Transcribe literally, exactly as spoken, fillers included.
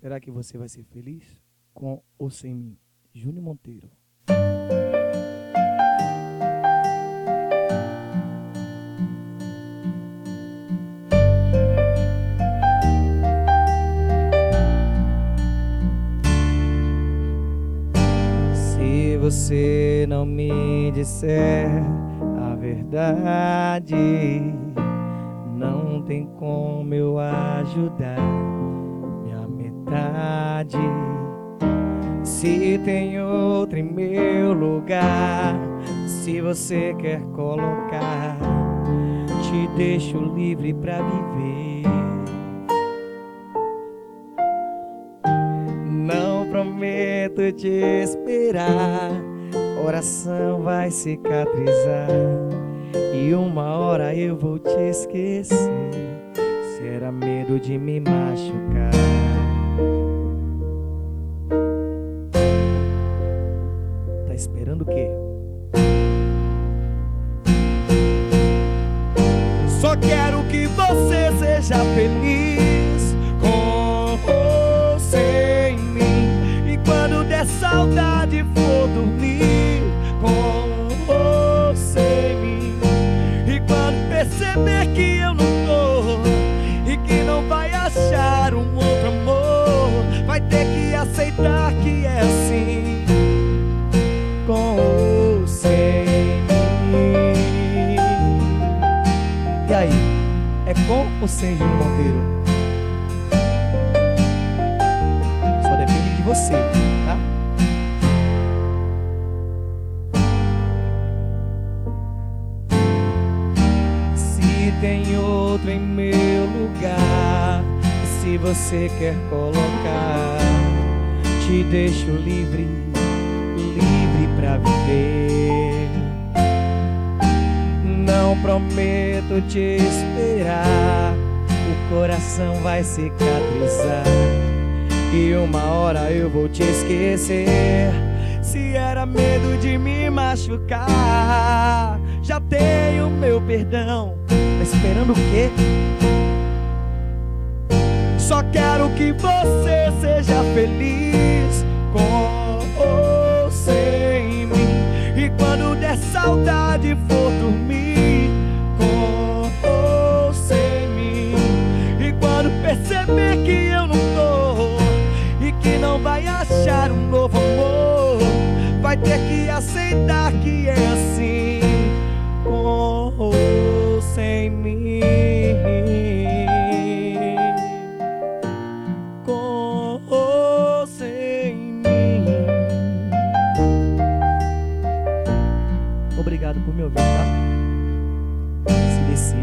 Será que você vai ser feliz com ou sem mim? Júnior Monteiro. Se você não me disser a verdade, não tem como eu ajudar minha metade. Se tem outra em meu lugar, se você quer colocar, te deixo livre pra viver. Não prometo te esperar, oração vai cicatrizar e uma hora eu vou te esquecer. Será medo de me machucar? Tá esperando o quê? Só quero que você seja feliz com ou sem mim. E quando der saudade for dormir com ou sem mim. E quando perceber que eu não tô e que não vai achar um outro amor, vai ter que aceitar que é assim, com ou sem mim. E aí, é com ou sem Júnior Monteiro? Só depende de você, tá? Se tem outro em meu lugar, se você quer colocar, te deixo livre, livre pra viver. Não prometo te esperar, o coração vai cicatrizar e uma hora eu vou te esquecer. Se era medo de me machucar, já tenho meu perdão. Tá esperando o quê? Só quero que você seja feliz com ou sem mim. E quando der saudade for dormir com ou sem mim. E quando perceber que eu não tô e que não vai achar um novo amor, vai ter que aceitar que é assim, com ou sem mim. Com ou sem mim. Obrigado por me ouvir, tá? Se decida.